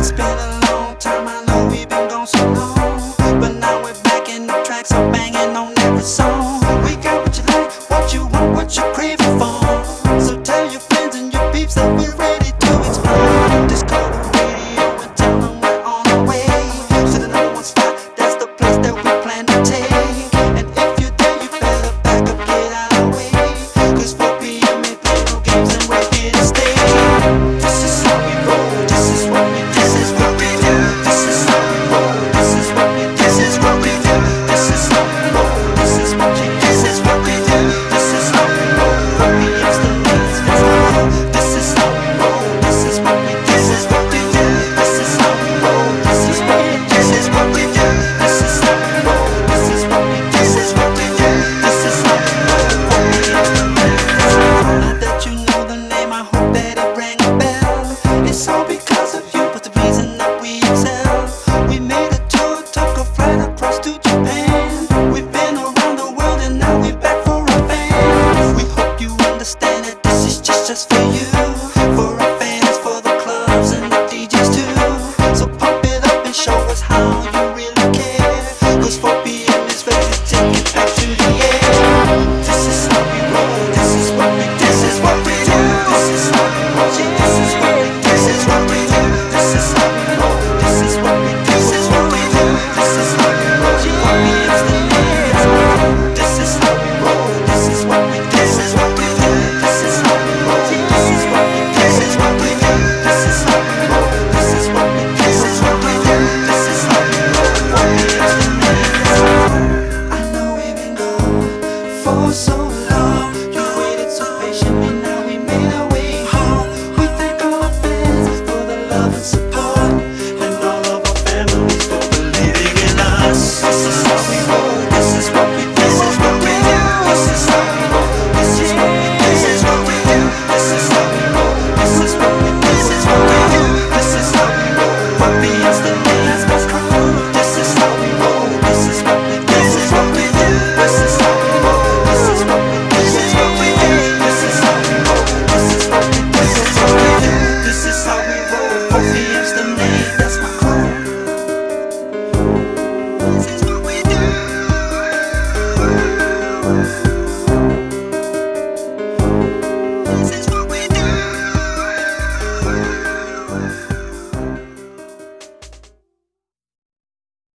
It's been a long time, I know we've been gone so long, but now we're back in the tracks, so banging on every song. We got what you like, what you want, what you craving for. So tell your friends and your peeps that we're ready to explore. Just call the radio and tell them we're on our way to the number one spot. That's the place that we plan to take. And if you're there, you better back up, get out of the way, 'cause 4 p.m. ain't play no games and we're here to stay. This is how we roll. This is what we do. This is what we do. This is how we roll. This is what we do. This is what we do. This is how we roll. This is what we do. This is what we do. This is how we roll. 4 p.m.'s the latest. This is how we roll. This is what we do. This is what we do. This is how we roll. This is what we do. This is what we do. This is how we roll. This is what we do. This is what we do. This is how we roll. 4 p.m.'s the latest. Now that you know the name, I hope that it rang a bell. It's all because of you, but the reason that we excel. We made a tour, took a flight across to Japan. We've been around the world and now we're back for our fans. We hope you understand that this is just for you, for our fans, for the clubs and the DJs too. So pump it up and show us how you really care, 'cause 4 p.m. is ready to take it back to the air. This is how we roll. This is what we do. This is what we do. This is how we roll. This is what we do. This is what we do. This is how we roll. This is what we do. This is what we do. This is how we roll. 4 p.m.'s the latest. This is how we roll. This is what we do. This is what we do. This is how we roll. This is what we do. This is what we do. This is how we roll. This is what we do. This is what we do. This is how we roll. 4 p.m.'s the latest. I know we've been gone for so long. You waited so patiently, now we made our way home. We thank all our fans for the love and support.